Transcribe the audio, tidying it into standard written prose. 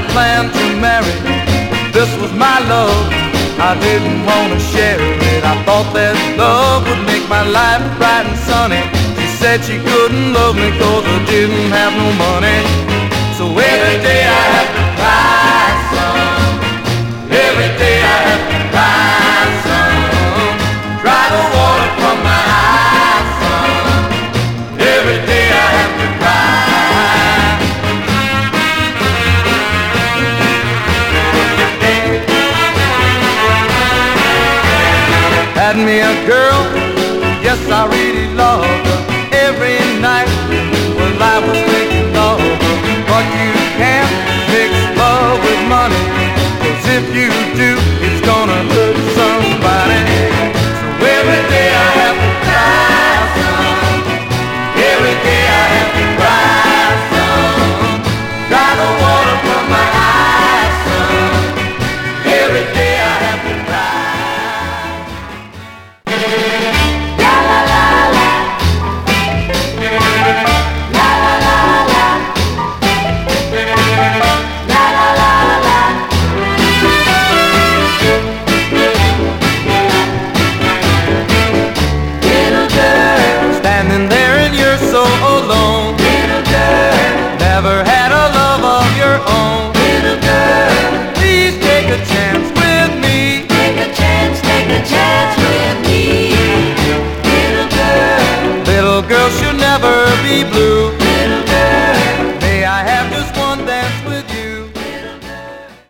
planned to marry. This was my love, I didn't want to share it. I thought that love would make my life bright and sunny. She said she couldn't love me 'cause I didn't have no money. So every day I have to cry some. Every day I have to cry some. Dry the water from my eyes some. Every day I have to cry. Had me a girl, yes I really loved her. Every night while I was thinking of her. But you can't mix love with money, 'cause if you do, it's gonna hurt somebody. So every day I have to cry some. Every day I have to cry some. Dry the water from my eyes some. Every day I have to cry. La la la la. La la la la. La la la la. Little girl, standing there and you're so alone. Little girl, never had a love of your own. Little girl, please take a chance with me. Take a chance with me. Little girl should never be blue.